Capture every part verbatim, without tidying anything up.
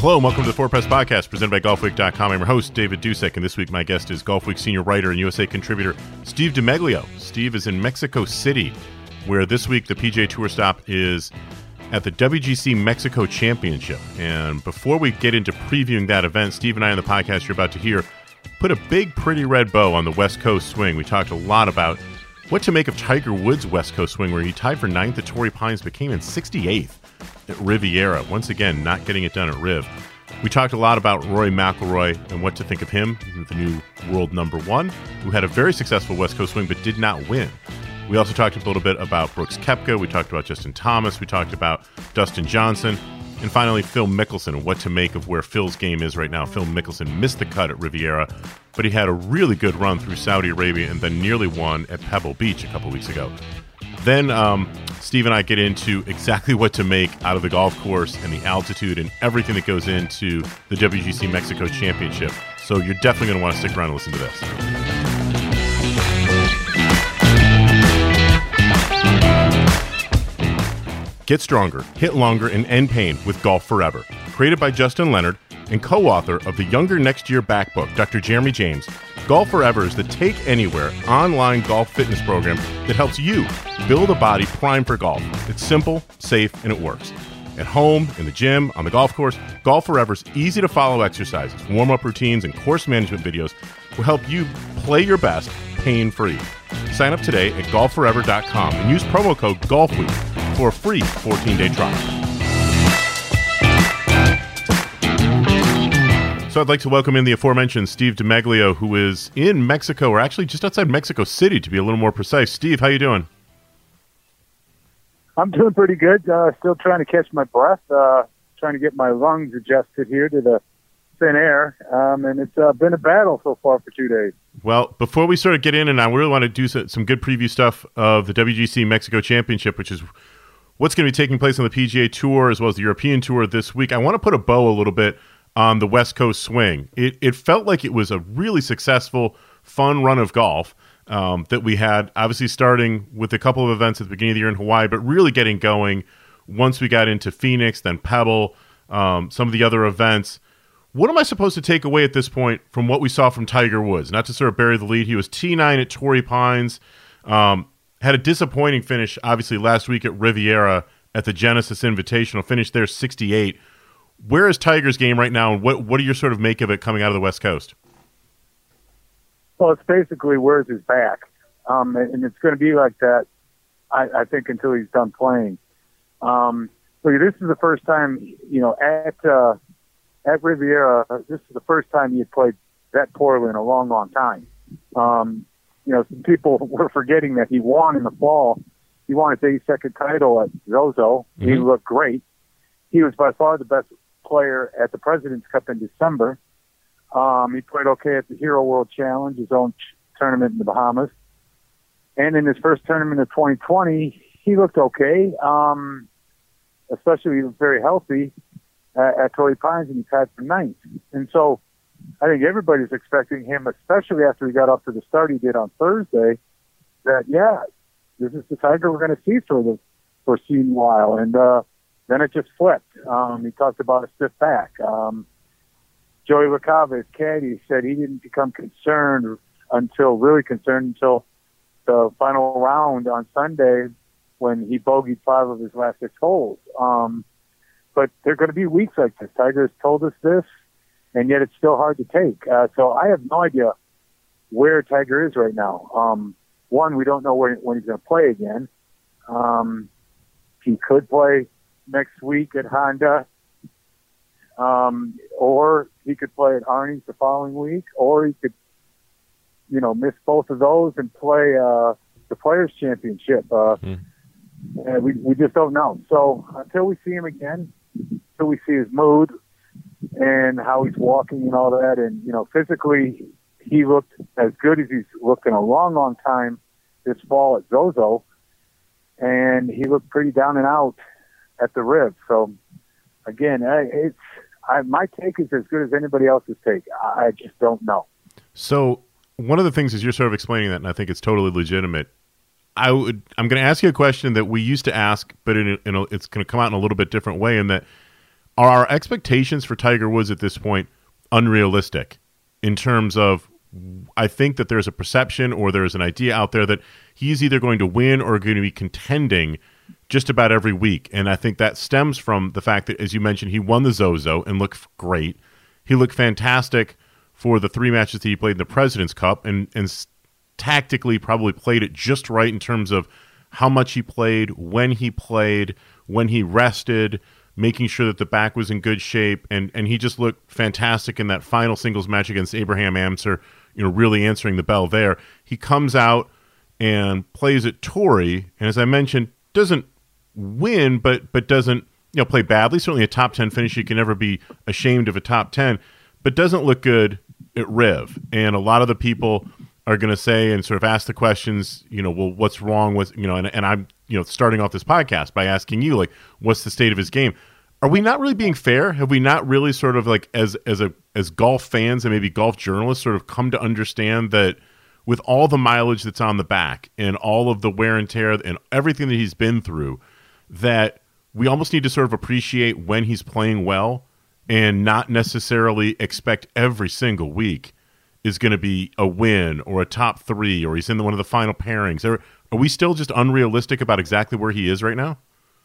Hello and welcome to the Four Press Podcast presented by golf week dot com. I'm your host, David Dusek, and this week my guest is Golfweek senior writer and U S A contributor Steve DeMeglio. Steve is in Mexico City, where this week the P G A Tour stop is at the W G C Mexico Championship. And before we get into previewing that event, Steve and I on the podcast you're about to hear put a big, pretty red bow on the West Coast swing. We talked a lot about what to make of Tiger Woods' West Coast swing, where he tied for ninth at Torrey Pines but came in sixty-eighth at Riviera. Once again, not getting it done at Riv. We talked a lot about Rory McIlroy and what to think of him, the new world number one, who had a very successful West Coast swing but did not win. We also talked a little bit about Brooks Koepka. We talked about Justin Thomas. We talked about Dustin Johnson. And finally, Phil Mickelson and what to make of where Phil's game is right now. Phil Mickelson missed the cut at Riviera, but he had a really good run through Saudi Arabia and then nearly won at Pebble Beach a couple weeks ago. Then um, Steve and I get into exactly what to make out of the golf course and the altitude and everything that goes into the W G C Mexico Championship. So you're definitely going to want to stick around and listen to this. Get stronger, hit longer, and end pain with Golf Forever. Created by Justin Leonard and co-author of the Younger Next Year Back book, Doctor Jeremy James, Golf Forever is the Take Anywhere online golf fitness program that helps you build a body primed for golf. It's simple, safe, and it works. At home, in the gym, on the golf course, Golf Forever's easy-to-follow exercises, warm-up routines, and course management videos will help you play your best pain-free. Sign up today at golf forever dot com and use promo code GOLFWEEK for a free fourteen-day trial. So I'd like to welcome in the aforementioned Steve DeMeglio, who is in Mexico, or actually just outside Mexico City, to be a little more precise. Steve, how you doing? I'm doing pretty good. Uh, still trying to catch my breath, uh, trying to get my lungs adjusted here to the thin air, um, and it's uh, been a battle so far for two days. Well, before we sort of get in, and I really want to do some good preview stuff of the W G C Mexico Championship, which is what's going to be taking place on the P G A Tour as well as the European Tour this week. I want to put a bow a little bit on the West Coast swing. It it felt like it was a really successful, fun run of golf um, that we had, obviously starting with a couple of events at the beginning of the year in Hawaii, but really getting going once we got into Phoenix, then Pebble, um, some of the other events. What am I supposed to take away at this point from what we saw from Tiger Woods? Not to sort of bury the lead. He was T nine at Torrey Pines, um, had a disappointing finish, obviously, last week at Riviera at the Genesis Invitational, finished there sixty-eight. Where is Tiger's game right now, and what what do you sort of make of it coming out of the West Coast? Well, it's basically where's his back, um, and it's going to be like that, I, I think, until he's done playing. Um, look, this is the first time, you know, at uh, at Riviera, this is the first time he had played that poorly in a long, long time. Um, you know, some people were forgetting that he won in the fall. He won his eighty-second title at Zozo. Mm-hmm. He looked great. He was by far the best player at the President's Cup in December. Um, he played okay at the Hero World Challenge, his own ch- tournament in the Bahamas. And in his first tournament of twenty twenty, he looked okay, um, especially he was very healthy uh, at Torrey Pines, and he tied for ninth. And so I think everybody's expecting him, especially after he got off to the start he did on Thursday, that, yeah, this is the Tiger we're going to see for the foreseeable while. And, uh, Then it just flipped. Um, he talked about a stiff back. Um, Joey LaCava, his caddy, said he didn't become concerned until, really concerned until the final round on Sunday when he bogeyed five of his last six holes. Um, but there are going to be weeks like this. Tiger has told us this, and yet it's still hard to take. Uh, so I have no idea where Tiger is right now. Um, one, we don't know where, when he's going to play again. Um, he could play next week at Honda, um, or he could play at Arnie's the following week, or he could, you know, miss both of those and play uh, the Players' Championship. Uh, mm. and we we just don't know. So until we see him again, until we see his mood and how he's walking and all that, and you know, physically he looked as good as he's looked in a long, long time this fall at Zozo, and he looked pretty down and out at the Riv. So again, it's I, my take is as good as anybody else's take. I just don't know. So one of the things is you're sort of explaining that, and I think it's totally legitimate. I would I'm going to ask you a question that we used to ask, but in a, in a, it's going to come out in a little bit different way. In that are our expectations for Tiger Woods at this point unrealistic in terms of, I think that there's a perception or there's an idea out there that he's either going to win or going to be contending just about every week. And I think that stems from the fact that, as you mentioned, he won the Zozo and looked great. He looked fantastic for the three matches that he played in the President's Cup, and, and tactically probably played it just right in terms of how much he played, when he played, when he rested, making sure that the back was in good shape, and, and he just looked fantastic in that final singles match against Abraham Ancer, you know, really answering the bell there. He comes out and plays at Torrey, and as I mentioned, doesn't win, but but doesn't, you know, play badly. Certainly a top ten finish. You can never be ashamed of a top ten, but doesn't look good at Riv. And a lot of the people are going to say and sort of ask the questions, you know, well, what's wrong with, you know, and, and I'm, you know, starting off this podcast by asking you, like, what's the state of his game? Are we not really being fair? Have we not really sort of like, as as a as golf fans and maybe golf journalists, sort of come to understand that with all the mileage that's on the back and all of the wear and tear and everything that he's been through, that we almost need to sort of appreciate when he's playing well and not necessarily expect every single week is going to be a win or a top three or he's in the, one of the final pairings? Are, are we still just unrealistic about exactly where he is right now?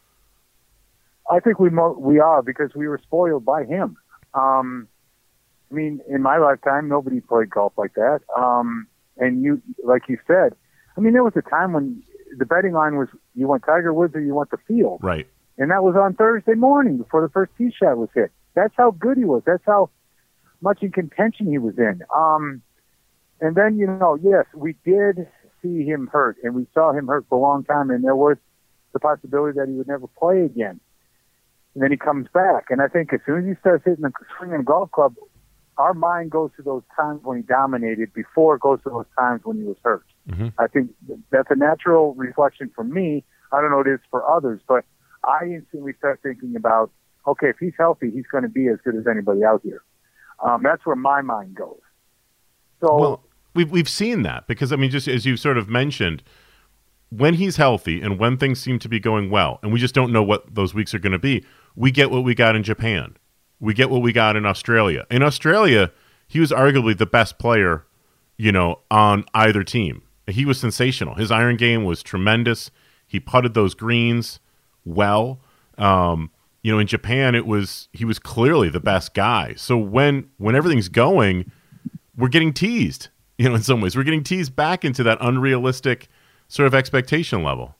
I think we mo- we are, because we were spoiled by him. Um, I mean, in my lifetime, nobody played golf like that. Um, and you, like you said, I mean, there was a time when the betting line was you want Tiger Woods or you want the field. Right. And that was on Thursday morning before the first tee shot was hit. That's how good he was. That's how much in contention he was in. Um, and then, you know, yes, we did see him hurt, and we saw him hurt for a long time, and there was the possibility that he would never play again. And then he comes back. And I think as soon as he starts hitting the swinging golf club, our mind goes to those times when he dominated before it goes to those times when he was hurt. Mm-hmm. I think that's a natural reflection for me. I don't know what it is for others, but I instantly start thinking about, okay, if he's healthy, he's going to be as good as anybody out here. Um, that's where my mind goes. So, well, we've we've seen that because, I mean, just as you sort of mentioned, when he's healthy and when things seem to be going well, and we just don't know what those weeks are going to be, we get what we got in Japan. We get what we got in Australia. In Australia, he was arguably the best player, you know, on either team. He was sensational. His iron game was tremendous. He putted those greens well. Um, you know, in Japan, it was he was clearly the best guy. So when when everything's going, we're getting teased. You know, in some ways, we're getting teased back into that unrealistic sort of expectation level.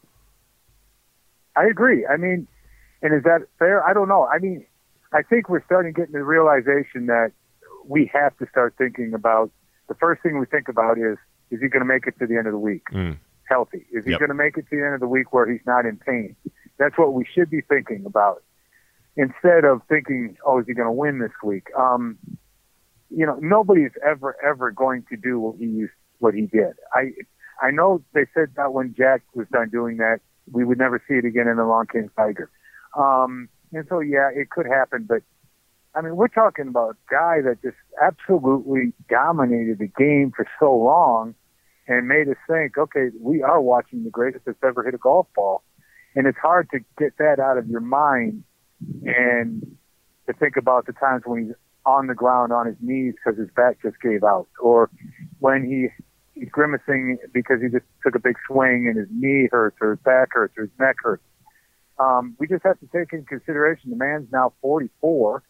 I agree. I mean, and is that fair? I don't know. I mean, I think we're starting to get into the realization that we have to start thinking about, the first thing we think about is, is he going to make it to the end of the week mm. healthy? Is he yep. going to make it to the end of the week where he's not in pain? That's what we should be thinking about, instead of thinking, oh, is he going to win this week? Um, you know, nobody's ever, ever going to do what he used, what he did. I, I know they said that when Jack was done doing that, we would never see it again in the Long King Tiger. Um, and so, yeah, it could happen. But, I mean, we're talking about a guy that just absolutely dominated the game for so long and made us think, okay, we are watching the greatest that's ever hit a golf ball. And it's hard to get that out of your mind and to think about the times when he's on the ground on his knees because his back just gave out, or when he he's grimacing because he just took a big swing and his knee hurts or his back hurts or his neck hurts. Um, we just have to take into consideration the man's now forty-four,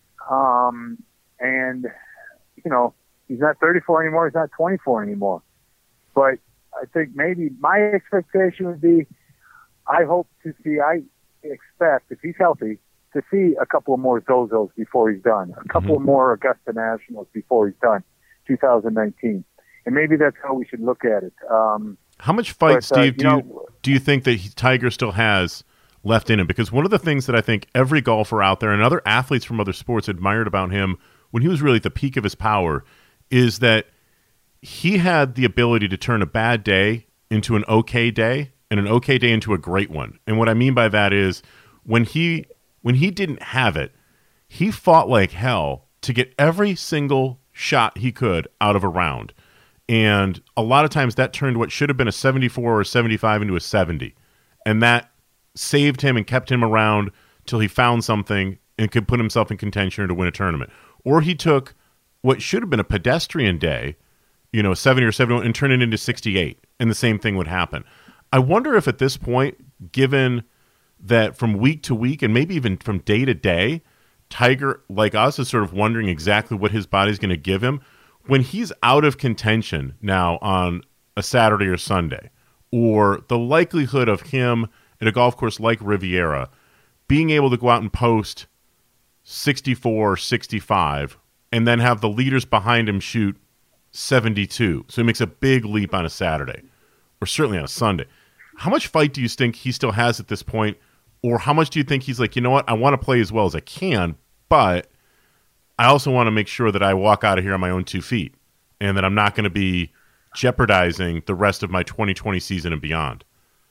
um, and, you know, he's not thirty-four anymore, he's not twenty-four anymore. But I think maybe my expectation would be, I hope to see, I expect, if he's healthy, to see a couple of more Zozos before he's done, a couple mm-hmm. of more Augusta Nationals before he's done, two thousand nineteen. And maybe that's how we should look at it. Um, how much fight, but, Steve, uh, you do, know, you, do you think that he, Tiger still has left in him? Because one of the things that I think every golfer out there and other athletes from other sports admired about him when he was really at the peak of his power is that he had the ability to turn a bad day into an okay day and an okay day into a great one. And what I mean by that is when he when he didn't have it, he fought like hell to get every single shot he could out of a round. And a lot of times that turned what should have been a seventy-four or seventy-five into a seventy. And that saved him and kept him around till he found something and could put himself in contention to win a tournament. Or he took what should have been a pedestrian day, you know, seventy or seventy-one, and turn it into sixty-eight, and the same thing would happen. I wonder if at this point, given that from week to week and maybe even from day to day, Tiger, like us, is sort of wondering exactly what his body's going to give him. When he's out of contention now on a Saturday or Sunday, or the likelihood of him at a golf course like Riviera being able to go out and post sixty-four, sixty-five, and then have the leaders behind him shoot seventy-two. So he makes a big leap on a Saturday, or certainly on a Sunday. How much fight do you think he still has at this point? Or how much do you think he's like, you know what, I want to play as well as I can, but I also want to make sure that I walk out of here on my own two feet and that I'm not going to be jeopardizing the rest of my twenty twenty season and beyond?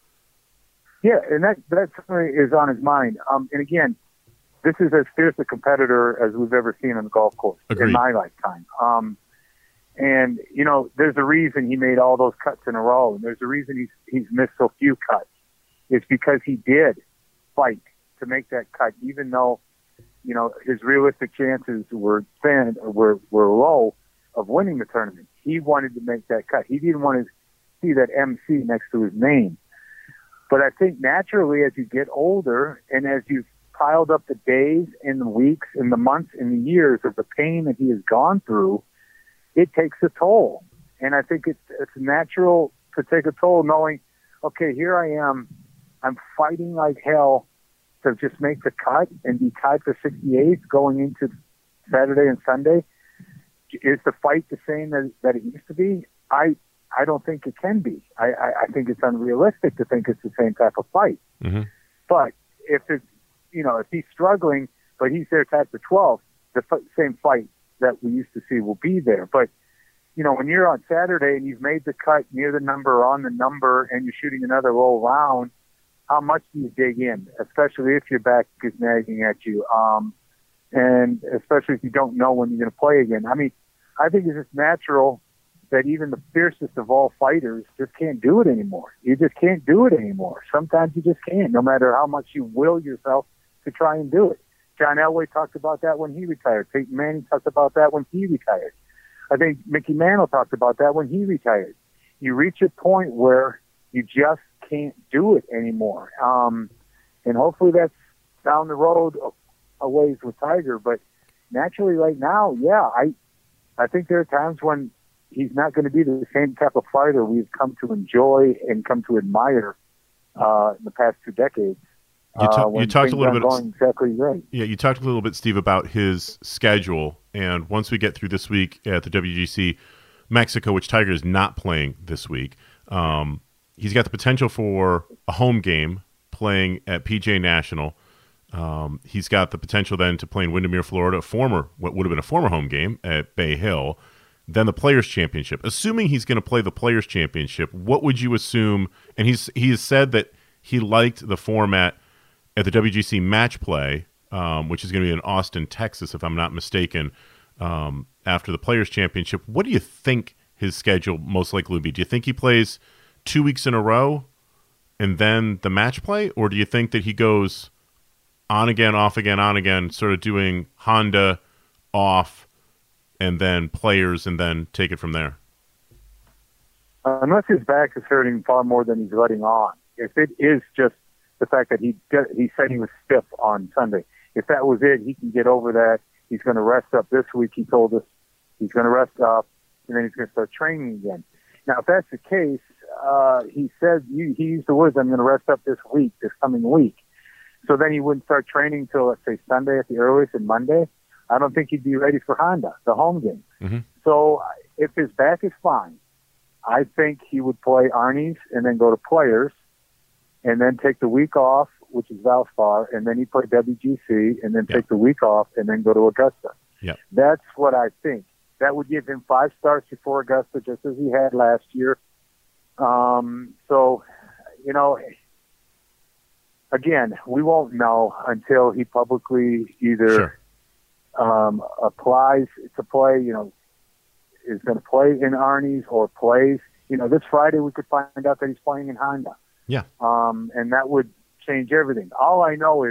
Yeah, and that, that certainly is on his mind. Um, and again, this is as fierce a competitor as we've ever seen on the golf course Agreed. in my lifetime. Um, and, you know, there's a reason he made all those cuts in a row, and there's a reason he's, he's missed so few cuts. It's because he did fight to make that cut, even though, you know, his realistic chances were thin, were, were low of winning the tournament. He wanted to make that cut. He didn't want to see that M C next to his name. But I think naturally, as you get older and as you've piled up the days and the weeks and the months and the years of the pain that he has gone through, it takes a toll. And I think it's, it's natural to take a toll knowing, okay, here I am. I'm fighting like hell to just make the cut and be tied for sixty-eighth going into Saturday and Sunday. Is the fight the same that, that it used to be? I I don't think it can be. I, I, I think it's unrealistic to think it's the same type of fight. Mm-hmm. But if it's, you know, if he's struggling, but he's there tied for twelve, the f- same fight that we used to see will be there. But, you know, when you're on Saturday and you've made the cut near the number or on the number and you're shooting another low round, how much do you dig in, especially if your back is nagging at you, um, and especially if you don't know when you're going to play again. I mean, I think it's just natural that even the fiercest of all fighters just can't do it anymore. You just can't do it anymore. Sometimes you just can't, no matter how much you will yourself to try and do it. John Elway talked about that when he retired. Peyton Manning talked about that when he retired. I think Mickey Mantle talked about that when he retired. You reach a point where you just can't do it anymore. Um, and hopefully that's down the road a, a ways with Tiger. But naturally right now, yeah, I I think there are times when he's not going to be the same type of fighter we've come to enjoy and come to admire uh, in the past two decades. You, ta- uh, you talked a little bit. Going exactly right. Yeah, you talked a little bit, Steve, about his schedule. And once we get through this week at the W G C Mexico, which Tiger is not playing this week, um, he's got the potential for a home game playing at P G A National. Um, he's got the potential then to play in Windermere, Florida, a former what would have been a former home game at Bay Hill. Then the Players Championship. Assuming he's going to play the Players Championship, what would you assume? And he's he has said that he liked the format at the W G C Match Play, um, which is going to be in Austin, Texas, if I'm not mistaken, um, after the Players Championship. What do you think his schedule most likely would be? Do you think he plays two weeks in a row and then the match play? Or do you think that he goes on again, off again, on again, sort of doing Honda, off, and then Players, and then take it from there? Uh, unless his back is hurting far more than he's letting on. If it is just the fact that he he said he was stiff on Sunday, if that was it, he can get over that. He's going to rest up this week. He told us he's going to rest up, and then he's going to start training again. Now, if that's the case, uh, he said he, he used the words, "I'm going to rest up this week, this coming week." So then he wouldn't start training till, let's say, Sunday at the earliest and Monday. I don't think he'd be ready for Honda, the home game. Mm-hmm. So if his back is fine, I think he would play Arnie's and then go to Players, and then take the week off, which is Valspar, and then he'd play W G C, and then Yep. take the week off, and then go to Augusta. Yep. That's what I think. That would give him five starts before Augusta, just as he had last year. Um, so, you know, again, we won't know until he publicly either Sure. um, applies to play, you know, is going to play in Arnie's or plays. You know, this Friday we could find out that he's playing in Honda. Yeah. Um, and that would change everything. All I know is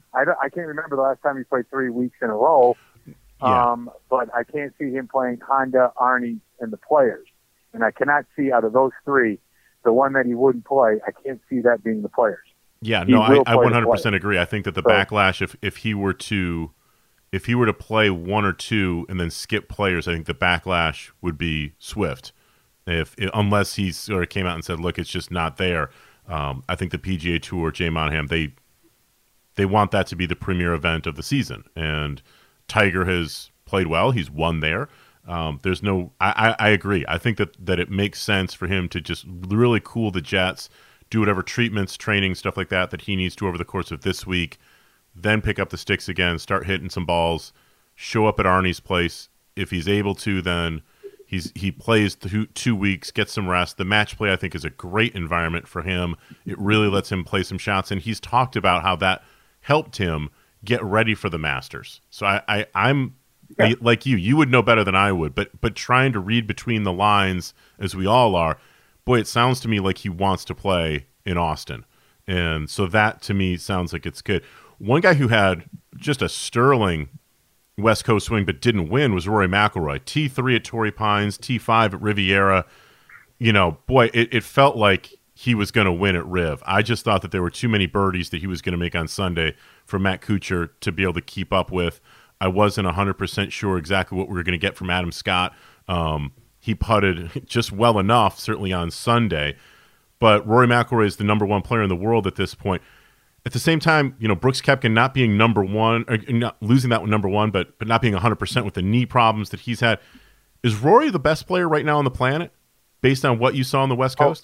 I, don't, I can't remember the last time he played three weeks in a row. Yeah. Um, but I can't see him playing Honda, Arnie, and the players. And I cannot see out of those three, the one that he wouldn't play, I can't see that being the players. Yeah, He no, I, will I play one the hundred percent players. agree. I think that the So- backlash, if if he were to, if he were to play one or two and then skip players, I think the backlash would be swift. If unless he sort of came out and said, "Look, it's just not there." Um, I think the P G A Tour, Jay Monahan, they they want that to be the premier event of the season, and Tiger has played well. He's won there. Um, there's no. I, I, I agree. I think that that it makes sense for him to just really cool the jets, do whatever treatments, training, stuff like that that he needs to over the course of this week, then pick up the sticks again, start hitting some balls, show up at Arnie's place. If he's able to, then he's he plays two, two weeks, gets some rest. The match play, I think, is a great environment for him. It really lets him play some shots, and he's talked about how that helped him get ready for the Masters. So I, I I'm Yeah. I, like you. You would know better than I would, but but trying to read between the lines, as we all are, boy, it sounds to me like he wants to play in Austin. And so that, to me, sounds like it's good. One guy who had just a sterling West Coast swing but didn't win was Rory McIlroy. T three at Torrey Pines, T five at Riviera. You know, boy, it, it felt like he was going to win at Riv. I just thought that there were too many birdies that he was going to make on Sunday for Matt Kuchar to be able to keep up with. I wasn't one hundred percent sure exactly what we were going to get from Adam Scott. Um, he putted just well enough, certainly on Sunday. But Rory McIlroy is the number one player in the world at this point. At the same time, you know, Brooks Koepka not being number one, or not losing that one number one, but but not being one hundred percent with the knee problems that he's had. Is Rory the best player right now on the planet, based on what you saw on the West Coast?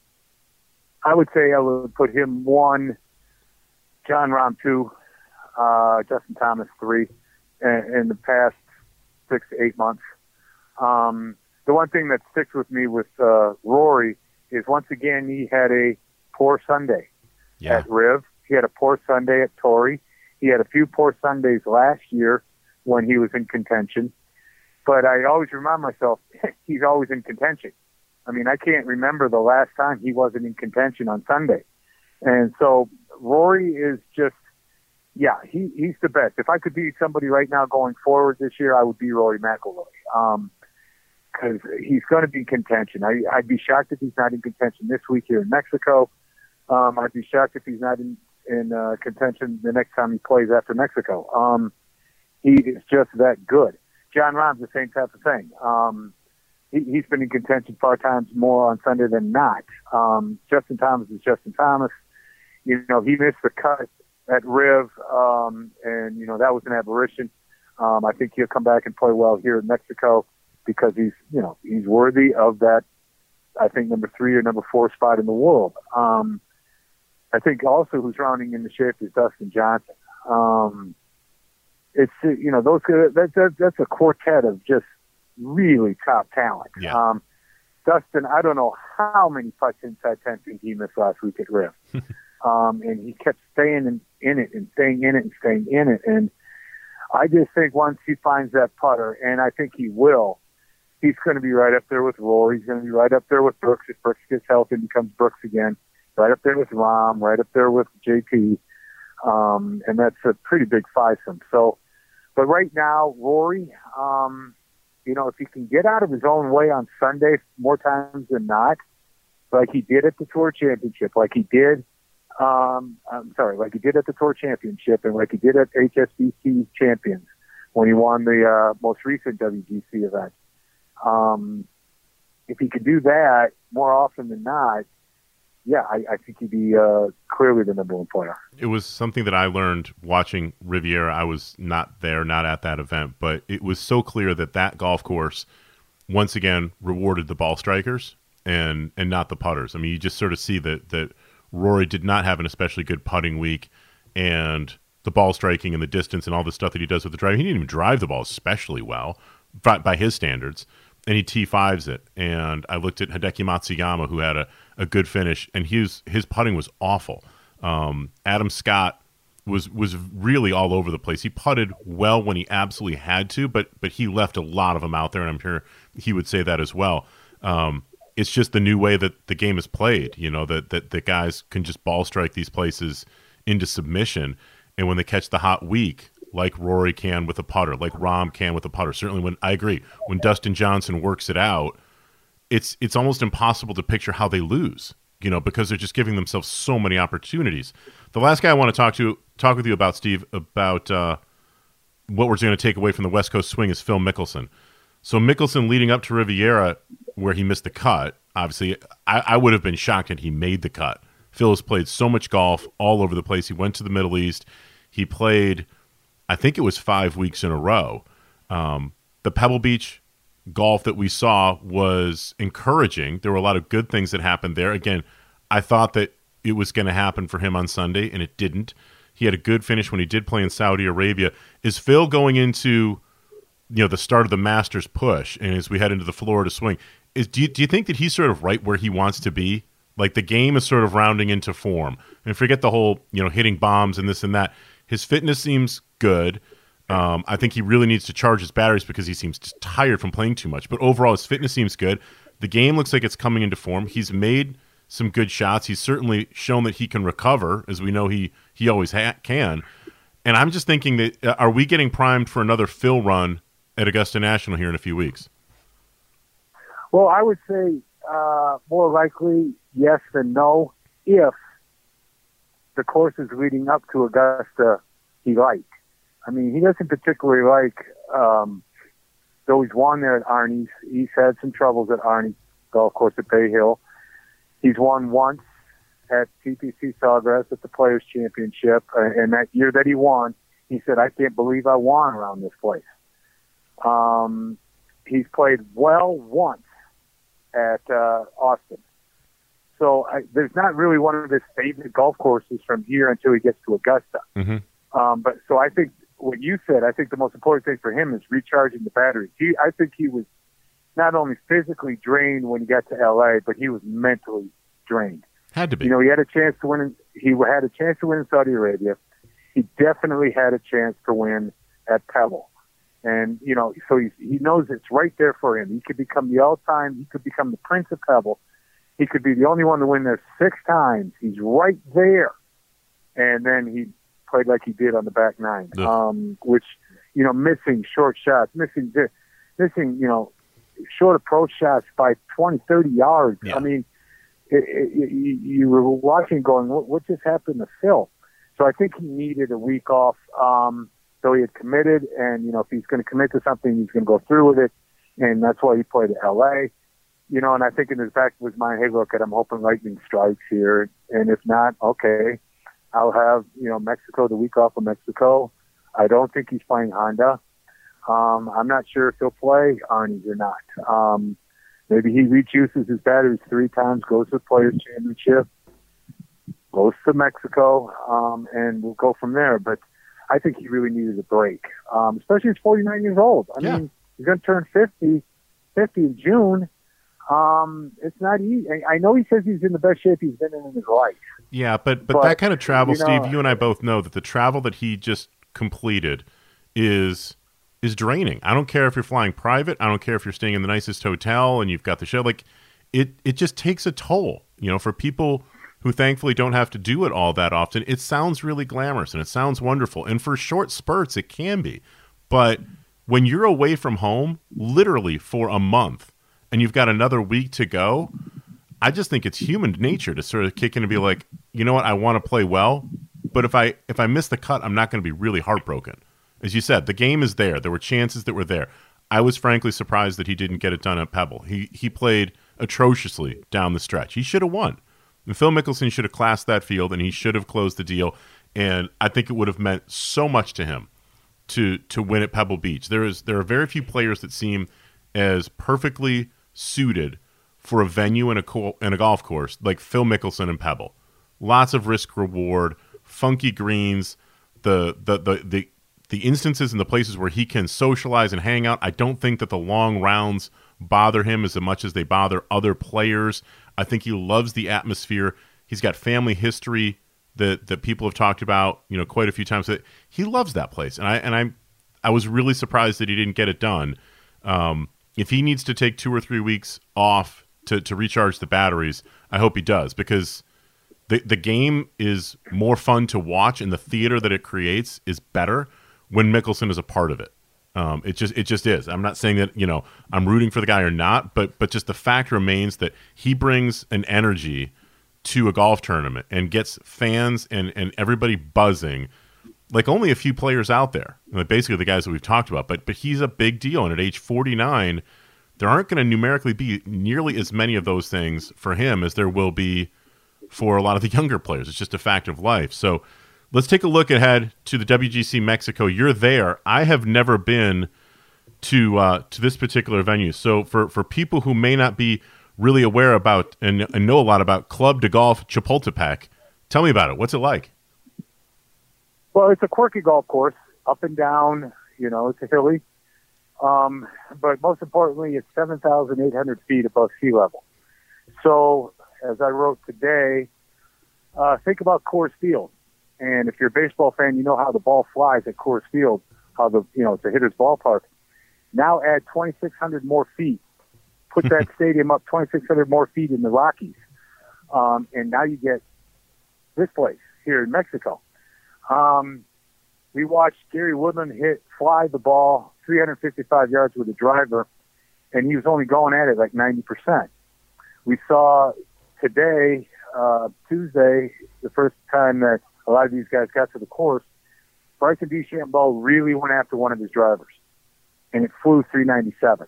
I would say I would put him one, John Rahm two, uh, Justin Thomas three, in, in the past six to eight months. Um, the one thing that sticks with me with uh, Rory is once again he had a poor Sunday Yeah. at Riv. He had a poor Sunday at Torrey. He had a few poor Sundays last year when he was in contention. But I always remind myself, he's always in contention. I mean, I can't remember the last time he wasn't in contention on Sunday. And so Rory is just, yeah, he, he's the best. If I could be somebody right now going forward this year, I would be Rory McIlroy. Um, because he's going to be in contention. I, I'd be shocked if he's not in contention this week here in Mexico. Um, I'd be shocked if he's not in, in uh, contention the next time he plays after Mexico. Um, he is just that good. John Rahm's the same type of thing. Um, he, he's been in contention far times more on Sunday than not. Um, Justin Thomas is Justin Thomas. You know, he missed the cut at Riv, um, and, you know, that was an aberration. Um, I think he'll come back and play well here in Mexico because he's, you know, he's worthy of that, I think, number three or number four spot in the world. Um, I think also who's rounding in the shape is Dustin Johnson. Um, it's, you know, those that, that, that's a quartet of just really top talent. Yeah. Um, Dustin, I don't know how many putts inside ten feet he missed last week at Riv. um, and he kept staying in, in it and staying in it and staying in it. And I just think once he finds that putter, and I think he will, he's going to be right up there with Rory. He's going to be right up there with Brooks if Brooks gets healthy and becomes Brooks again. Right up there with Rahm, right up there with J P. Um, and that's a pretty big fivesome. So, but right now, Rory, um, you know, if he can get out of his own way on Sunday more times than not, like he did at the Tour Championship, like he did, um, I'm sorry, like he did at the Tour Championship and like he did at H S B C Champions when he won the uh, most recent W G C event. Um, if he could do that more often than not, yeah, I, I think he'd be uh, clearly the number one player. It was something that I learned watching Riviera. I was not there, not at that event, but it was so clear that that golf course, once again, rewarded the ball strikers and and not the putters. I mean, you just sort of see that that Rory did not have an especially good putting week, and the ball striking and the distance and all the stuff that he does with the drive. He didn't even drive the ball especially well by, by his standards. And he T fives it. And I looked at Hideki Matsuyama, who had a, a good finish, and his his putting was awful. Um, Adam Scott was was really all over the place. He putted well when he absolutely had to, but but he left a lot of them out there, and I'm sure he would say that as well. Um, it's just the new way that the game is played, you know, that, that, that guys can just ball strike these places into submission. and when they catch the hot week, like Rory can with a putter, like Rahm can with a putter. Certainly when, I agree, when Dustin Johnson works it out, it's it's almost impossible to picture how they lose, you know, because they're just giving themselves so many opportunities. The last guy I want to talk to talk with you about, Steve, about uh, what we're going to take away from the West Coast swing is Phil Mickelson. So Mickelson leading up to Riviera, where he missed the cut, obviously, I, I would have been shocked had he made the cut. Phil has played so much golf all over the place. He went to the Middle East. He played, I think it was five weeks in a row. Um, the Pebble Beach golf that we saw was encouraging. There were a lot of good things that happened there. Again, I thought that it was going to happen for him on Sunday, and it didn't. He had a good finish when he did play in Saudi Arabia. Is Phil going into, you know, the start of the Masters push, and as we head into the Florida swing, is do you, do you think that he's sort of right where he wants to be? Like the game is sort of rounding into form. And forget the whole, you know, hitting bombs and this and that. His fitness seems good. Um, I think he really needs to charge his batteries because he seems just tired from playing too much. But overall, his fitness seems good. The game looks like it's coming into form. He's made some good shots. He's certainly shown that he can recover, as we know he, he always ha- can. And I'm just thinking that, uh, are we getting primed for another Phil run at Augusta National here in a few weeks? Well, I would say uh, more likely yes than no if the courses leading up to Augusta he liked. I mean, he doesn't particularly like, um, though he's won there at Arnie's. He's had some troubles at Arnie's golf course at Bay Hill. He's won once at T P C Sawgrass at the Players' Championship. Uh, and that year that he won, he said, I can't believe I won around this place. Um, he's played well once at uh, Austin. So I, there's not really one of his favorite golf courses from here until he gets to Augusta. Mm-hmm. Um, but so I think what you said, I think the most important thing for him is recharging the battery. He, I think he was not only physically drained when he got to L A, but he was mentally drained. Had to be. You know, he had a chance to win. In, he had a chance to win in Saudi Arabia. He definitely had a chance to win at Pebble. And, you know, so he, he knows it's right there for him. He could become the all-time, he could become the Prince of Pebble. He could be the only one to win there six times. He's right there. And then he played like he did on the back nine, Ugh. um, which, you know, missing short shots, missing, missing, you know, short approach shots by twenty, thirty yards. Yeah. I mean, it, it, you, you were watching going, what, what just happened to Phil? So I think he needed a week off. Um, so he had committed, and, you know, if he's going to commit to something, he's going to go through with it. And that's why he played at L A. You know, and I think in his back was my, hey, look, I'm hoping lightning strikes here. And if not, okay, I'll have, you know, Mexico, the week off of Mexico. I don't think he's playing Honda. Um, I'm not sure if he'll play Arnie's or not. Um, maybe he rejuices his batteries three times, goes to the Players' Championship, goes to Mexico, um, and we'll go from there. But I think he really needed a break, um, especially he's forty-nine years old. I Yeah. mean, he's going to turn fifty, fifty in June. Um, it's not easy. I, I know he says he's in the best shape he's been in in his life. Yeah, but, but, But, that kind of travel, you know, Steve, you and I both know that the travel that he just completed is is draining. I don't care if you're flying private. I don't care if you're staying in the nicest hotel and you've got the show. Like, it, it just takes a toll. You know, for people who thankfully don't have to do it all that often, it sounds really glamorous and it sounds wonderful. And for short spurts, it can be. But when you're away from home, literally for a month, and you've got another week to go, I just think it's human nature to sort of kick in and be like, you know what, I want to play well, but if I if I miss the cut, I'm not going to be really heartbroken. As you said, the game is there. There were chances that were there. I was frankly surprised that he didn't get it done at Pebble. He he played atrociously down the stretch. He should have won. And Phil Mickelson should have classed that field, and he should have closed the deal. And I think it would have meant so much to him to to win at Pebble Beach. There is there are very few players that seem as perfectly suited for a venue and a co- and a golf course like Phil Mickelson and Pebble. Lots of risk reward, funky greens, the the the the the instances and the places where he can socialize and hang out. I don't think that the long rounds bother him as much as they bother other players. I think he loves the atmosphere. He's got family history that that people have talked about, you know, quite a few times. That he loves that place, and I and I I was really surprised that he didn't get it done. Um, if he needs to take two or three weeks off to to recharge the batteries, I hope he does, because The the game is more fun to watch, and the theater that it creates is better when Mickelson is a part of it. Um, it just it just is. I'm not saying that, you know, I'm rooting for the guy or not, but but just the fact remains that he brings an energy to a golf tournament and gets fans and, and everybody buzzing like only a few players out there. Like basically the guys that we've talked about. But but he's a big deal, and at age forty-nine, there aren't going to numerically be nearly as many of those things for him as there will be for a lot of the younger players. It's just a fact of life. So let's take a look ahead to the W G C Mexico. You're there. I have never been to uh, to this particular venue. So for, for people who may not be really aware about and, and know a lot about Club de Golf Chapultepec, tell me about it. What's it like? Well, it's a quirky golf course, up and down. You know, it's a hilly. Um, but most importantly, it's seven thousand eight hundred feet above sea level. So, as I wrote today, uh, think about Coors Field. And if you're a baseball fan, you know how the ball flies at Coors Field, how the, you know, it's a hitter's ballpark. Now add twenty-six hundred more feet. Put that stadium up twenty-six hundred more feet in the Rockies. Um, and now you get this place here in Mexico. Um, we watched Gary Woodland hit, fly the ball three hundred fifty-five yards with a driver, and he was only going at it like ninety percent. We saw today, uh, Tuesday, the first time that a lot of these guys got to the course, Bryson DeChambeau really went after one of his drivers, and it flew three ninety-seven.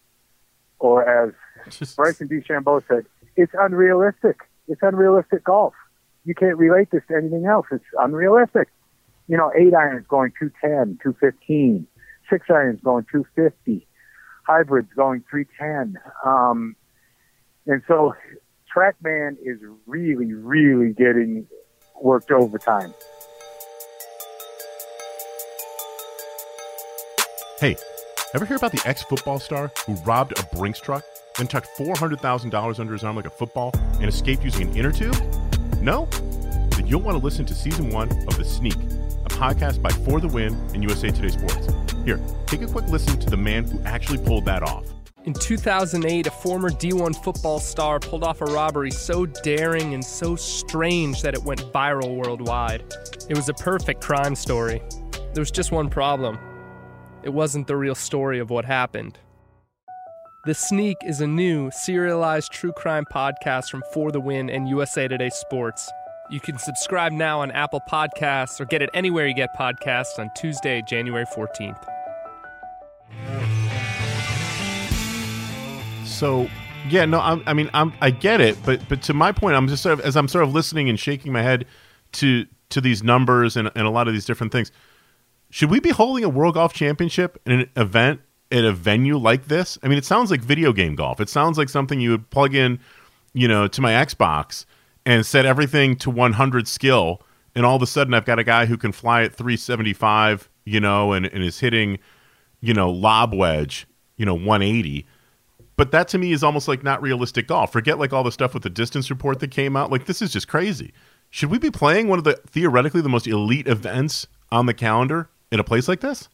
Or as Bryson DeChambeau said, it's unrealistic. It's unrealistic golf. You can't relate this to anything else. It's unrealistic. You know, eight irons going two ten, two fifteen, six irons going two fifty, hybrids going three ten. Um, and so TrackMan is really, really getting worked overtime. Hey, ever hear about the ex-football star who robbed a Brinks truck, then tucked four hundred thousand dollars under his arm like a football, and escaped using an inner tube? No? Then you'll want to listen to Season one of The Sneak, a podcast by For the Win and U S A Today Sports. Here, take a quick listen to the man who actually pulled that off. In two thousand eight, a former D one football star pulled off a robbery so daring and so strange that it went viral worldwide. It was a perfect crime story. There was just one problem. It wasn't the real story of what happened. The Sneak is a new, serialized true crime podcast from For the Win and U S A Today Sports. You can subscribe now on Apple Podcasts or get it anywhere you get podcasts on Tuesday, January fourteenth. So, yeah, no, I'm, I mean, I'm, I get it, but but to my point, I'm just sort of, as I'm sort of listening and shaking my head to to these numbers and, and a lot of these different things, should we be holding a World Golf Championship in an event at a venue like this? I mean, it sounds like video game golf. It sounds like something you would plug in, you know, to my Xbox and set everything to one hundred skill, and all of a sudden I've got a guy who can fly at three seventy-five, you know, and, and is hitting, you know, lob wedge, you know, one eighty. But that to me is almost like not realistic golf. Forget like all the stuff with the distance report that came out. Like, this is just crazy. Should we be playing one of the theoretically the most elite events on the calendar in a place like this?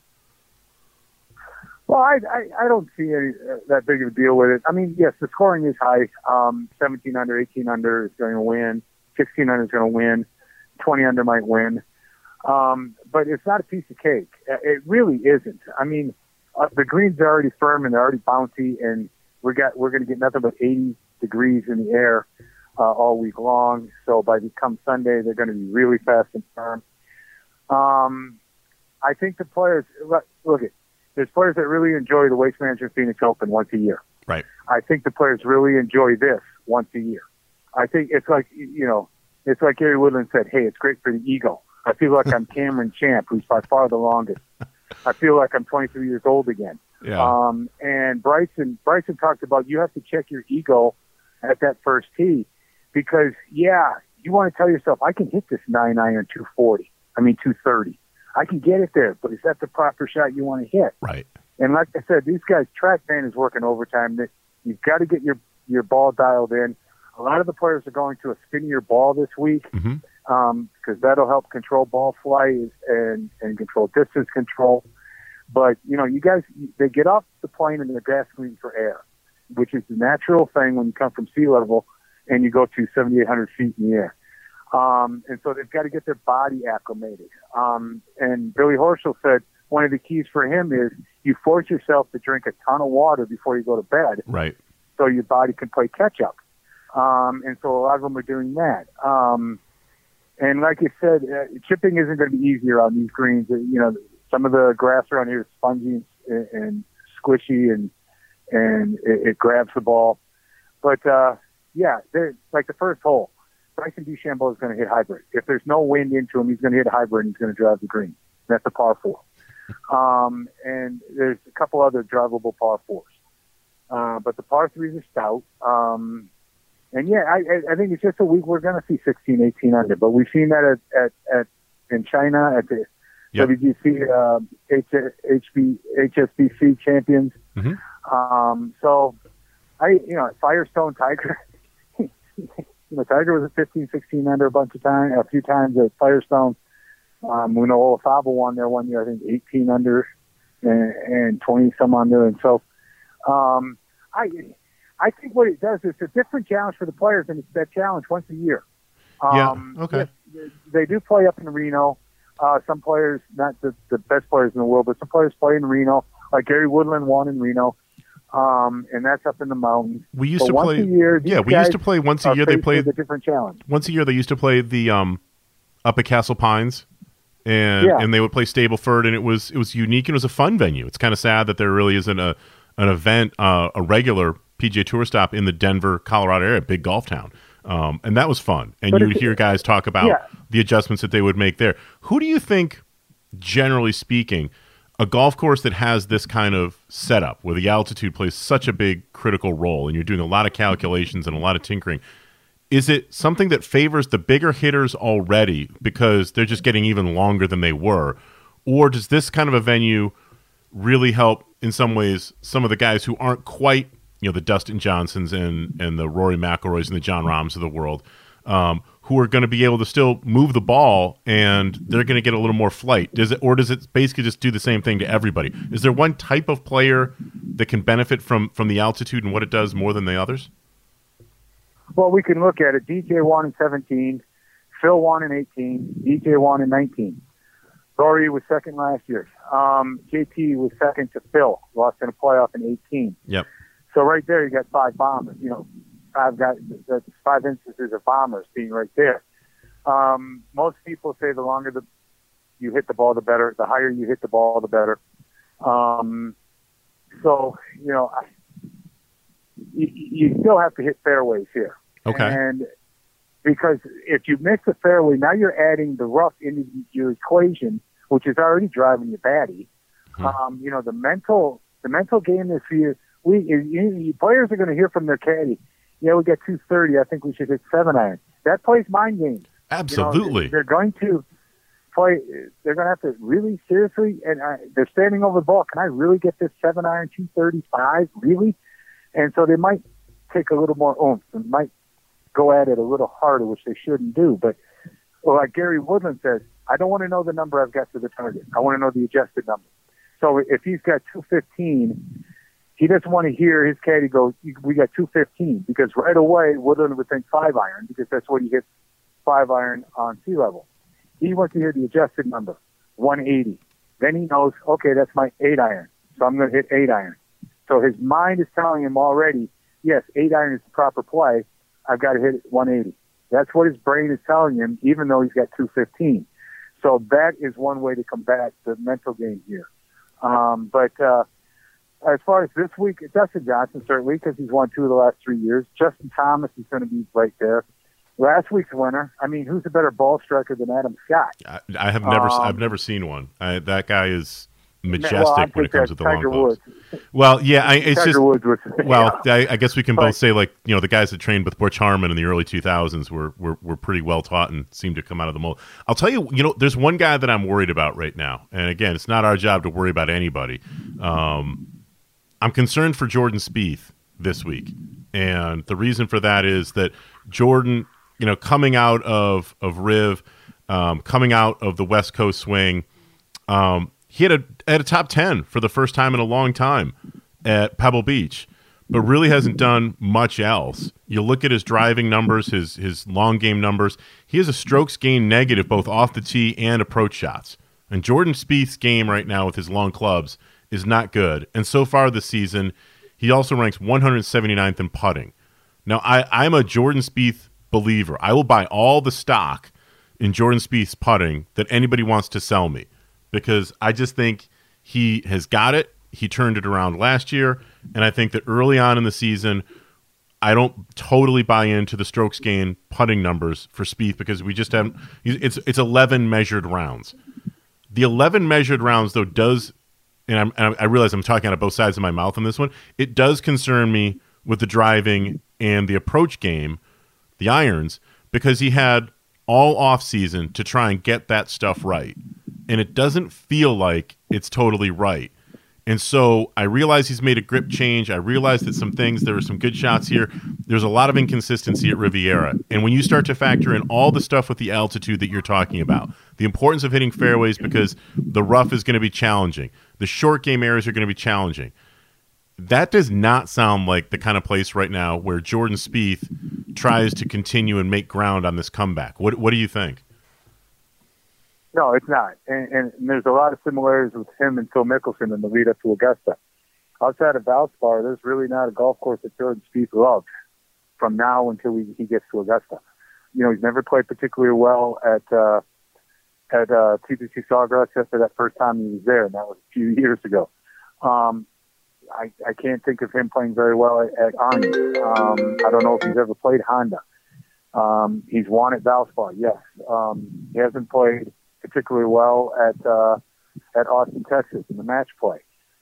Well, I, I, I don't see any, uh, that big of a deal with it. I mean, yes, the scoring is high. Um, seventeen under, eighteen under is going to win. sixteen under is going to win. twenty under might win. Um, but it's not a piece of cake. It really isn't. I mean, uh, the greens are already firm and they're already bouncy, and we got we're going to get nothing but eighty degrees in the air uh, all week long. So by the come Sunday, they're going to be really fast and firm. Um, I think the players look, look at. There's players that really enjoy the Waste Management Phoenix Open once a year. Right. I think the players really enjoy this once a year. I think it's like, you know, it's like Gary Woodland said, hey, it's great for the ego. I feel like I'm Cameron Champ, who's by far the longest. I feel like I'm twenty-three years old again. Yeah. Um, and Bryson, Bryson talked about you have to check your ego at that first tee because, yeah, you want to tell yourself, I can hit this nine iron two forty. I mean, two thirty. I can get it there, but is that the proper shot you want to hit? Right. And like I said, these guys, TrackMan is working overtime. That you've got to get your, your ball dialed in. A lot of the players are going to a spinnier ball this week because Mm-hmm. um, that'll help control ball flight and, and control distance control. But, you know, you guys, they get off the plane and they're gasping for air, which is the natural thing when you come from sea level and you go to seventy-eight hundred feet in the air. Um, and so they've got to get their body acclimated. Um, and Billy Horschel said one of the keys for him is you force yourself to drink a ton of water before you go to bed. Right. So your body can play catch up. Um, and so a lot of them are doing that. Um, and like you said, uh, chipping isn't going to be easier on these greens. Uh, you know, some of the grass around here is spongy and, and squishy, and and it, it grabs the ball. But uh, yeah, like the first hole, Bryson DeChambeau is going to hit hybrid. If there's no wind into him, he's going to hit hybrid and he's going to drive the green. That's a par four. Um, and there's a couple other drivable par fours. Uh, but the par threes are stout. Um, and yeah, I, I think it's just a week we're going to see sixteen, eighteen under. But we've seen that at, at, at in China at the yep. W G C uh, H, HB, H S B C champions. Mm-hmm. Um, so I, you know, Firestone Tiger. You know, Tiger was at fifteen, sixteen under a bunch of times, a few times at Firestone. Um, we know Olafaba won there one year, I think eighteen under and, and twenty some under. And so, um, I, I think what it does is it's a different challenge for the players, and it's that challenge once a year. Um, yeah. Okay. Yes, they do play up in Reno. Uh, some players, not the, the best players in the world, but some players play in Reno. Like Gary Woodland won in Reno. Um, and that's up in the mountains. We used but to once play. A year, yeah, we used to play once a year. They played a different challenge. Once a year, they used to play the um, up at Castle Pines, and yeah. and they would play Stableford, and it was it was unique and it was a fun venue. It's kind of sad that there really isn't a an event, uh, a regular P G A Tour stop in the Denver, Colorado area, big golf town, um, and that was fun. And you would hear guys talk about yeah. the adjustments that they would make there. Who do you think, generally speaking, a golf course that has this kind of setup where the altitude plays such a big critical role and you're doing a lot of calculations and a lot of tinkering, is it something that favors the bigger hitters already because they're just getting even longer than they were? Or does this kind of a venue really help in some ways some of the guys who aren't quite, you know, the Dustin Johnsons and, and the Rory McIlroys and the John Rahms of the world, um, who are going to be able to still move the ball and they're going to get a little more flight? Does it, or does it basically just do the same thing to everybody? Is there one type of player that can benefit from, from the altitude and what it does more than the others? Well, we can look at it. D J won in seventeen, Phil won in eighteen, D J won in nineteen. Rory was second last year. Um, J T was second to Phil, lost in a playoff in eighteen. Yep. So right there, you got five bombers. You know, I've got that's five instances of bombers being right there. Um, most people say the longer the you hit the ball, the better. The higher you hit the ball, the better. Um, so you know, I, you, you still have to hit fairways here. Okay. And because if you miss the fairway, now you're adding the rough into your equation, which is already driving you batty. Hmm. Um, you know, the mental the mental game is for you. We you, you, players are going to hear from their caddy. Yeah, we got two thirty. I think we should hit seven iron. That plays mind games. Absolutely. You know, they're going to play. They're going to have to really seriously, and I, they're standing over the ball. Can I really get this seven iron two thirty-five? Really? And so they might take a little more oomph and might go at it a little harder, which they shouldn't do. But well, like Gary Woodland says, I don't want to know the number I've got to the target. I want to know the adjusted number. So if he's got two fifteen, he doesn't want to hear his caddy go, we got two fifteen, because right away Woodland would think five iron, because that's what he hits five iron on sea level. He wants to hear the adjusted number, one eighty. Then he knows, okay, that's my eight iron, so I'm going to hit eight iron. So his mind is telling him already, yes, eight iron is the proper play. I've got to hit one eighty. That's what his brain is telling him, even though he's got two fifteen. So that is one way to combat the mental game here. Um, but uh, as far as this week, Dustin Johnson, certainly, because he's won two of the last three years. Justin Thomas is going to be right there. Last week's winner, I mean, who's a better ball striker than Adam Scott? I, I have never, um, I've never seen one. I, that guy is majestic well, when it comes to the Tiger long Woods. balls. Well, yeah, I, it's Tiger just Woods was, well, yeah. I, I guess we can but, both say, like, you know, the guys that trained with Butch Harmon in the early two thousands were, were were pretty well taught and seemed to come out of the mold. I'll tell you, you know, there's one guy that I'm worried about right now, and again, it's not our job to worry about anybody. Um, I'm concerned for Jordan Spieth this week, and the reason for that is that Jordan, you know, coming out of of Riv, um, coming out of the West Coast swing, um, he had a had a top ten for the first time in a long time at Pebble Beach, but really hasn't done much else. You look at his driving numbers, his his long game numbers. He has a strokes gained negative both off the tee and approach shots. And Jordan Spieth's game right now with his long clubs is not good. And so far this season, he also ranks one hundred seventy-ninth in putting. Now, I, I'm a Jordan Spieth believer. I will buy all the stock in Jordan Spieth's putting that anybody wants to sell me, because I just think he has got it. He turned it around last year, and I think that early on in the season, I don't totally buy into the strokes gained putting numbers for Spieth, because we just haven't. It's it's eleven measured rounds. The eleven measured rounds, though, does, and, I'm, and I realize I'm talking out of both sides of my mouth on this one, it does concern me with the driving and the approach game, the irons, because he had all off season to try and get that stuff right. And it doesn't feel like it's totally right. And so I realize he's made a grip change. I realize that some things, there are some good shots here. There's a lot of inconsistency at Riviera. And when you start to factor in all the stuff with the altitude that you're talking about, the importance of hitting fairways because the rough is going to be challenging, the short game areas are going to be challenging, that does not sound like the kind of place right now where Jordan Spieth tries to continue and make ground on this comeback. What What do you think? No, it's not. And, and there's a lot of similarities with him and Phil Mickelson in the lead up to Augusta. Outside of Valspar, there's really not a golf course that Jordan Spieth loves from now until he, he gets to Augusta. You know, he's never played particularly well at uh, at uh, T P C Sawgrass after that first time he was there, and that was a few years ago. Um, I, I can't think of him playing very well at, at Army. Um, I don't know if he's ever played Honda. Um, he's won at Valspar, yes. Um, he hasn't played particularly well at uh, at Austin, Texas in the match play.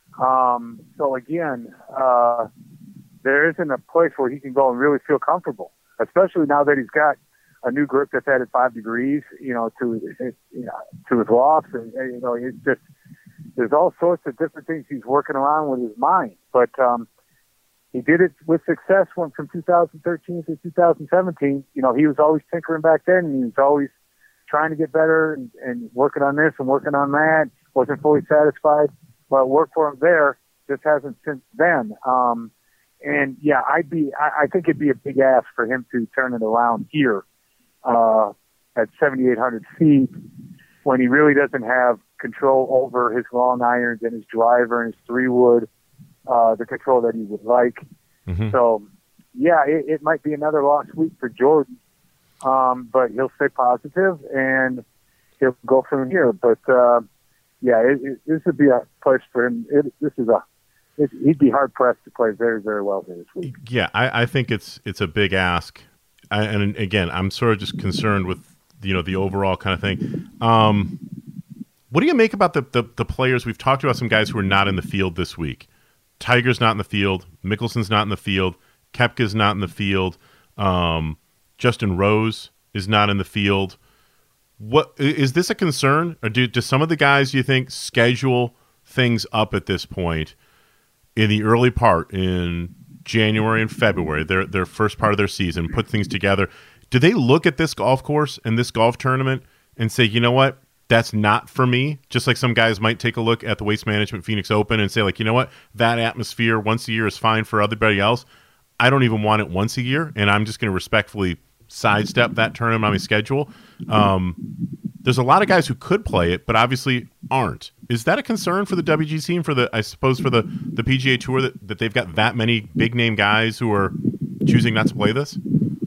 Um, so again, uh, there isn't a place where he can go and really feel comfortable, especially now that he's got a new grip that's added five degrees, you know, to his, you know, to his lofts, and, and you know, it's just there's all sorts of different things he's working around with his mind. But um, he did it with success. Went from two thousand thirteen to two thousand seventeen. You know, he was always tinkering back then, and he was always trying to get better and, and working on this and working on that. Wasn't fully satisfied, but worked for him there. Just hasn't since then. Um, and yeah, I'd be. I, I think it'd be a big ask for him to turn it around here uh, at seventy-eight hundred feet when he really doesn't have control over his long irons and his driver and his three wood, uh, the control that he would like. Mm-hmm. So yeah, it, it might be another lost week for Jordan. Um, but he'll stay positive and he'll go from here. But, uh, yeah, it, it, this would be a place for him. It, this is a, it, he'd be hard pressed to play very, very well this week. Yeah. I, I think it's, it's a big ask. I, and again, I'm sort of just concerned with, you know, the overall kind of thing. Um, what do you make about the, the, the players? We've talked about some guys who are not in the field this week. Tiger's not in the field. Mickelson's not in the field. Koepka's not in the field. Um, Justin Rose is not in the field. What is this a concern, or do, do some of the guys you think schedule things up at this point in the early part in January and February, their their first part of their season, put things together? Do they look at this golf course and this golf tournament and say, you know what, that's not for me? Just like some guys might take a look at the Waste Management Phoenix Open and say, like, you know what, that atmosphere once a year is fine for everybody else. I don't even want it once a year, and I'm just going to respectfully sidestep that tournament on my schedule. Um, there's a lot of guys who could play it, but obviously aren't. Is that a concern for the W G C and for the, I suppose, for the, the P G A Tour that, that they've got that many big-name guys who are choosing not to play this?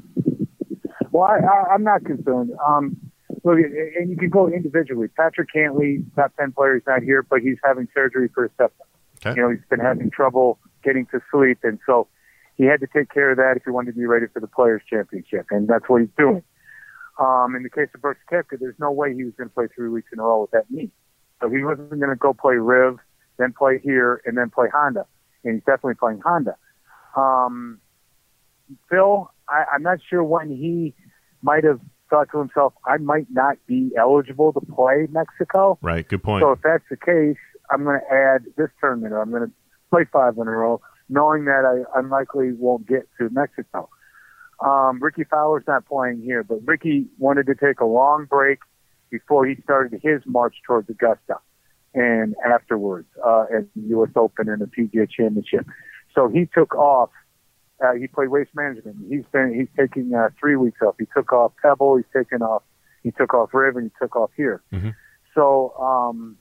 Well, I, I, I'm not concerned. Um, look, and you can go individually. Patrick Cantley, top ten player, he's not here, but he's having surgery for his septum. Okay. You know, he's been having trouble getting to sleep, and so he had to take care of that if he wanted to be ready for the Players' Championship, and that's what he's doing. Um, in the case of Brooks Koepka, there's no way he was going to play three weeks in a row with that knee. So he wasn't going to go play Riv, then play here, and then play Honda. And he's definitely playing Honda. Um, Phil, I, I'm not sure when he might have thought to himself, I might not be eligible to play Mexico. Right, good point. So if that's the case, I'm going to add this tournament, or I'm going to play five in a row, knowing that I unlikely won't get to Mexico. Um, Ricky Fowler's not playing here, but Ricky wanted to take a long break before he started his march towards Augusta and afterwards uh, at the U S Open and the P G A Championship. So he took off. Uh, he played waste management. He's been he's taking uh, three weeks off. He took off Pebble. He's taken off. He took off Riv, and he took off here. Mm-hmm. So, um,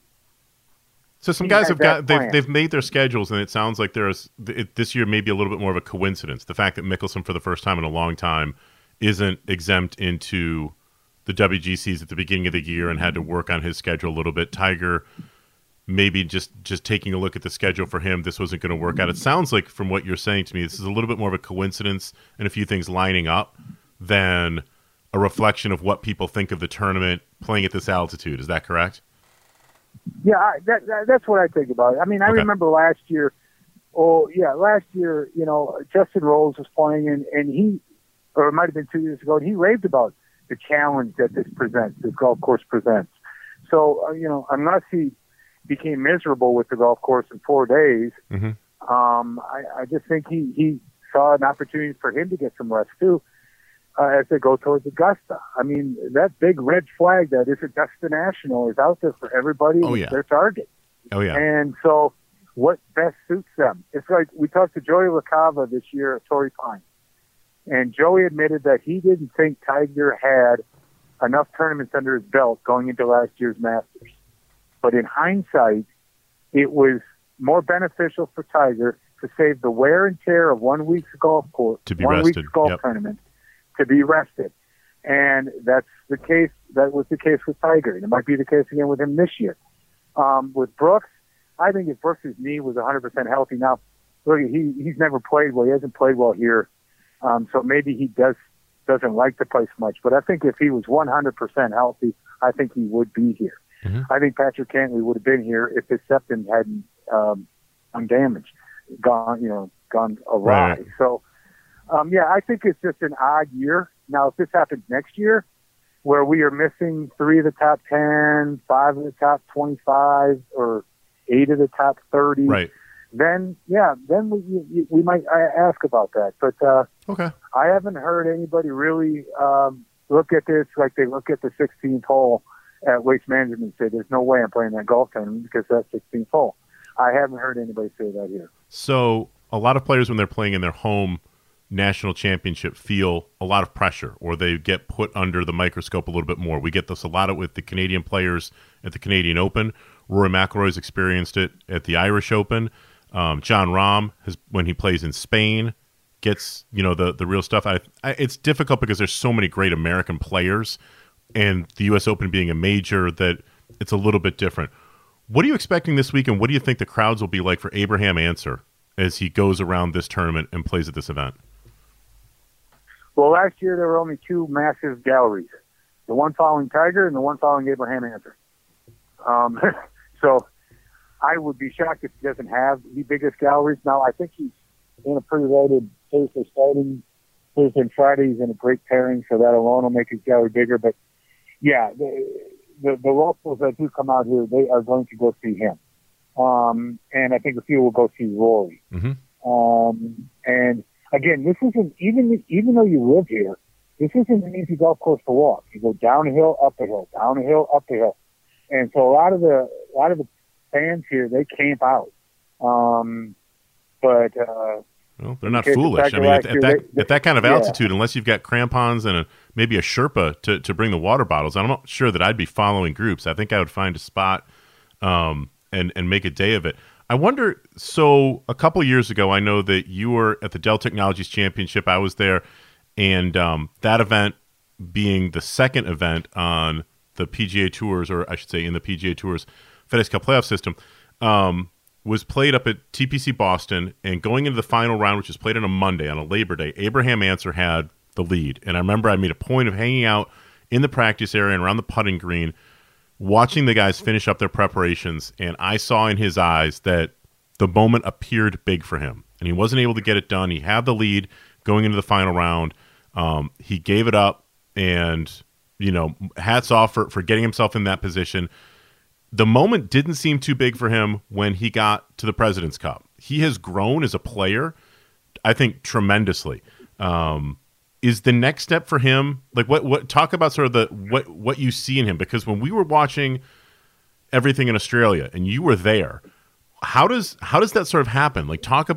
so some guys have got they've they've made their schedules, and it sounds like there's it, this year maybe a little bit more of a coincidence. The fact that Mickelson, for the first time in a long time, isn't exempt into the W G Cs at the beginning of the year and had to work on his schedule a little bit. Tiger, maybe just just taking a look at the schedule for him, this wasn't going to work out. It sounds like, from what you're saying to me, this is a little bit more of a coincidence and a few things lining up than a reflection of what people think of the tournament playing at this altitude. Is that correct? Yeah, I, that, that, that's what I think about it. I mean, I okay. remember last year, oh, yeah, last year, you know, Justin Rose was playing, and, and he, or it might have been two years ago, and he raved about the challenge that this presents, this golf course presents. So, uh, you know, unless he became miserable with the golf course in four days, mm-hmm. um, I, I just think he, he saw an opportunity for him to get some rest, too. Uh, as they go towards Augusta. I mean, that big red flag that is Augusta National is out there for everybody. Oh, yeah. Their target. Oh, yeah. And so what best suits them? It's like we talked to Joey LaCava this year at Torrey Pines, and Joey admitted that he didn't think Tiger had enough tournaments under his belt going into last year's Masters. But in hindsight, it was more beneficial for Tiger to save the wear and tear of one week's golf course, to be one rested. week's golf yep. tournament, to be rested. And that's the case. That was the case with Tiger. And it might be the case again with him this year. Um, with Brooks, I think if Brooks' knee was one hundred percent healthy now, look, he he's never played well. He hasn't played well here. Um, so maybe he does, doesn't like to play so much. But I think if he was one hundred percent healthy, I think he would be here. Mm-hmm. I think Patrick Cantlay would have been here if his septum hadn't um, undamaged, gone, you know, gone awry. Right. So, Um, yeah, I think it's just an odd year. Now, if this happens next year, where we are missing three of the top ten, five of the top twenty-five, or eight of the top thirty, right. then, yeah, then we we might ask about that. But uh, okay. I haven't heard anybody really um, look at this like they look at the sixteenth hole at Waste Management and say, there's no way I'm playing that golf tournament because that's sixteenth hole. I haven't heard anybody say that here. So a lot of players, when they're playing in their home national championship, feel a lot of pressure, or they get put under the microscope a little bit more. We get this a lot with the Canadian players at the Canadian Open. Rory McIlroy's experienced it at the Irish Open. Um, Jon Rahm has, when he plays in Spain, gets you know the the real stuff. I, I, it's difficult because there's so many great American players, and the U S Open being a major, that it's a little bit different. What are you expecting this week, and what do you think the crowds will be like for Abraham Ancer as he goes around this tournament and plays at this event? Well, last year there were only two massive galleries, the one following Tiger and the one following Abraham Ancer. Um, so I would be shocked if he doesn't have the biggest galleries. Now, I think he's in a pretty loaded Thursday starting. Thursday and Friday, he's in a great pairing, so that alone will make his gallery bigger. But, yeah, the, the, the locals that do come out here, they are going to go see him. Um, and I think a few will go see Rory. Mm-hmm. Um, and... Again, this isn't, even even though you live here, this isn't an easy golf course to walk. You go down a hill, up a hill, down a hill, up a hill. And so a lot of the a lot of the fans here, they camp out. Um, but uh, well, they're not foolish. I mean, at, at, that, they, they, at that kind of yeah. altitude, unless you've got crampons and a, maybe a Sherpa to, to bring the water bottles, I'm not sure that I'd be following groups. I think I would find a spot um, and, and make a day of it. I wonder, so a couple of years ago, I know that you were at the Dell Technologies Championship. I was there, and um, that event being the second event on the P G A Tours, or I should say in the P G A Tours FedEx Cup playoff system, um, was played up at T P C Boston, and going into the final round, which was played on a Monday, on a Labor Day, Abraham Ancer had the lead. And I remember I made a point of hanging out in the practice area and around the putting green, watching the guys finish up their preparations, and I saw in his eyes that the moment appeared big for him, and he wasn't able to get it done. He had the lead going into the final round. Um, he gave it up, and, you know, hats off for, for getting himself in that position. The moment didn't seem too big for him when he got to the President's Cup. He has grown as a player, I think, tremendously. Um, is the next step for him, like what, what, talk about sort of the, what, what you see in him, because when we were watching everything in Australia and you were there, how does, how does that sort of happen? Like, talk about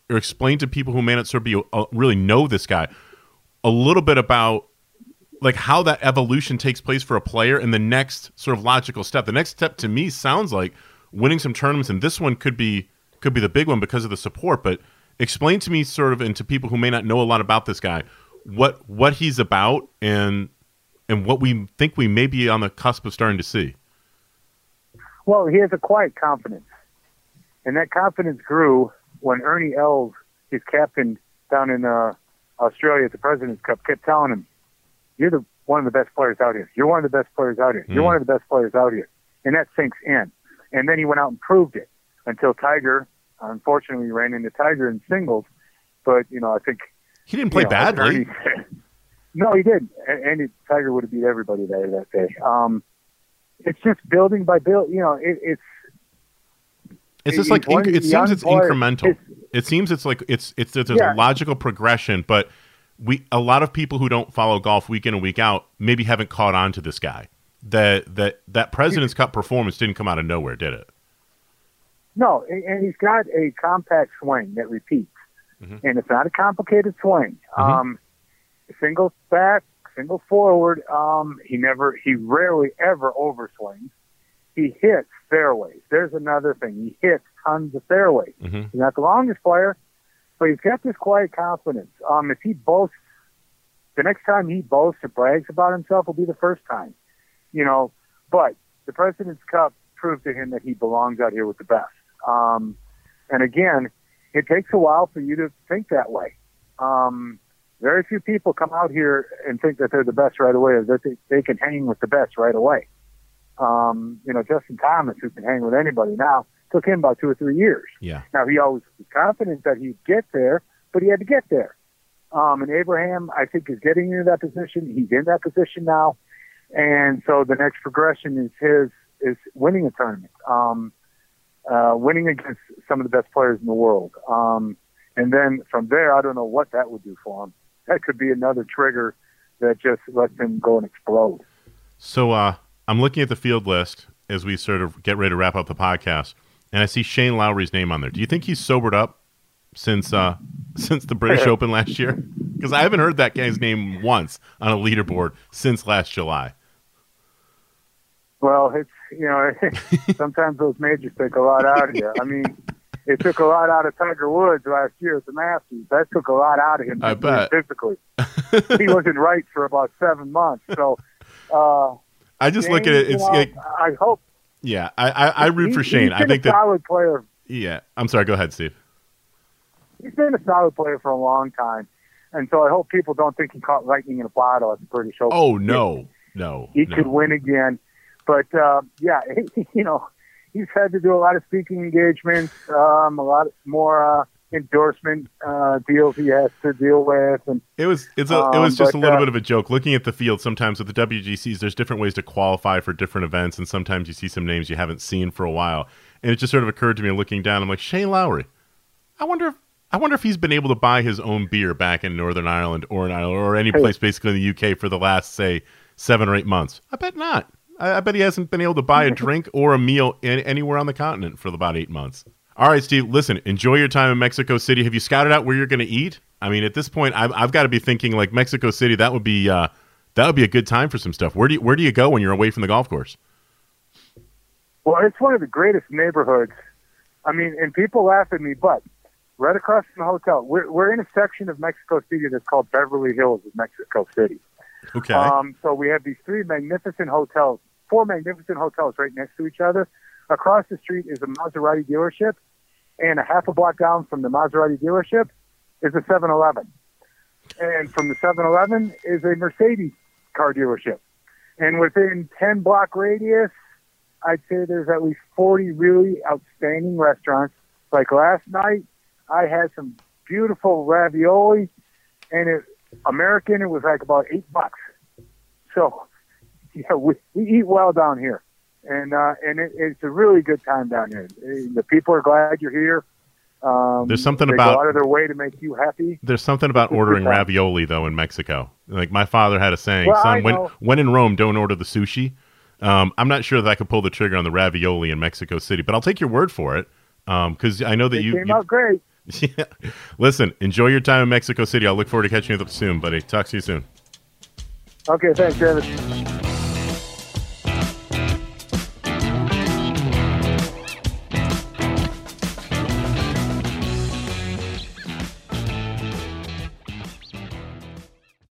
or explain to people who may not sort of be uh, really know this guy a little bit about like how that evolution takes place for a player and the next sort of logical step. The next step to me sounds like winning some tournaments, and this one could be could be the big one because of the support. But explain to me sort of, and to people who may not know a lot about this guy, what what he's about and and what we think we may be on the cusp of starting to see. Well, he has a quiet confidence, and that confidence grew when Ernie Els, his captain down in uh, Australia at the President's Cup, kept telling him, "You're the one of the best players out here. You're one of the best players out here. You're mm. one of the best players out here." And that sinks in. And then he went out and proved it until Tiger, unfortunately, ran into Tiger in singles. But, you know, I think... He didn't play you know, badly. No, he didn't. And, and it, Tiger would have beat everybody there that day. Um, it's just building by build. You know, it, it's... It's just like, inc- it seems it's players. incremental. It's, it seems it's like, it's, it's, it's there's yeah. a logical progression, but we, a lot of people who don't follow golf week in and week out maybe haven't caught on to this guy. That that that President's Cup performance didn't come out of nowhere, did it? No, and he's got a compact swing that repeats, mm-hmm. and it's not a complicated swing. Mm-hmm. Um, single back, single forward. Um, he never, he rarely ever overswings. He hits fairways. There's another thing. He hits tons of fairways. Mm-hmm. He's not the longest player, but he's got this quiet confidence. Um, if he boasts, the next time he boasts or brags about himself will be the first time. You know, but the President's Cup proved to him that he belongs out here with the best. Um, and again, it takes a while for you to think that way. Um, very few people come out here and think that they're the best right away, or that they, they can hang with the best right away. Um, you know, Justin Thomas, who can hang with anybody now, took him about two or three years. Yeah. Now, he always was confident that he'd get there, but he had to get there. Um, and Abraham, I think, is getting into that position. He's in that position now. And so the next progression is his is winning a tournament, um, uh, winning against some of the best players in the world. Um, and then from there, I don't know what that would do for him. That could be another trigger that just lets him go and explode. So uh, I'm looking at the field list as we sort of get ready to wrap up the podcast, and I see Shane Lowry's name on there. Do you think he's sobered up since uh, since the British Open last year? Because I haven't heard that guy's name once on a leaderboard since last July. Well, it's, you know, sometimes those majors take a lot out of you. I mean, it took a lot out of Tiger Woods last year at the Masters. That took a lot out of him. I bet. Physically. He wasn't right for about seven months. So, uh, I just Shane, look at it. It's. You know, it, I hope. Yeah, I, I, I root he, for Shane. He's been I think a that solid player. Yeah, I'm sorry. Go ahead, Steve. He's been a solid player for a long time, and so I hope people don't think he caught lightning in a bottle at the British Open. Oh no, no, he no. could win again. But, uh, yeah, you know, he's had to do a lot of speaking engagements, um, a lot more uh, endorsement uh, deals he has to deal with. And It was it's a, um, it was just but, a little uh, bit of a joke. Looking at the field, sometimes with the W G Cs, there's different ways to qualify for different events, and sometimes you see some names you haven't seen for a while. And it just sort of occurred to me looking down, I'm like, Shane Lowry, I wonder if I wonder if he's been able to buy his own beer back in Northern Ireland or in Ireland or any place basically in the U K for the last, say, seven or eight months. I bet not. I bet he hasn't been able to buy a drink or a meal in, anywhere on the continent for about eight months. All right, Steve, listen, enjoy your time in Mexico City. Have you scouted out where you're going to eat? I mean, at this point, I've, I've got to be thinking like Mexico City. That would be uh, that would be a good time for some stuff. Where do you, where do you go when you're away from the golf course? Well, it's one of the greatest neighborhoods. I mean, and people laugh at me, but right across from the hotel, we're, we're in a section of Mexico City that's called Beverly Hills of Mexico City. Okay. Um, so we have these three magnificent hotels. Four magnificent hotels right next to each other. Across the street is a Maserati dealership, and a half a block down from the Maserati dealership is a seven eleven. And from the seven eleven is a Mercedes car dealership. And within ten block radius, I'd say there's at least forty really outstanding restaurants. Like last night, I had some beautiful ravioli, and it American, it was like about eight bucks. So, yeah, we, we eat well down here, and uh, and it, it's a really good time down here. The people are glad you're here. Um, there's something they about go out of their way to make you happy. There's something about ordering ravioli though in Mexico. Like my father had a saying, well, "Son, when when in Rome, don't order the sushi." Um, I'm not sure that I could pull the trigger on the ravioli in Mexico City, but I'll take your word for it because um, I know that it you came you, out great. Yeah. Listen, enjoy your time in Mexico City. I'll look forward to catching you up soon, buddy. Talk to you soon. Okay, thanks, David.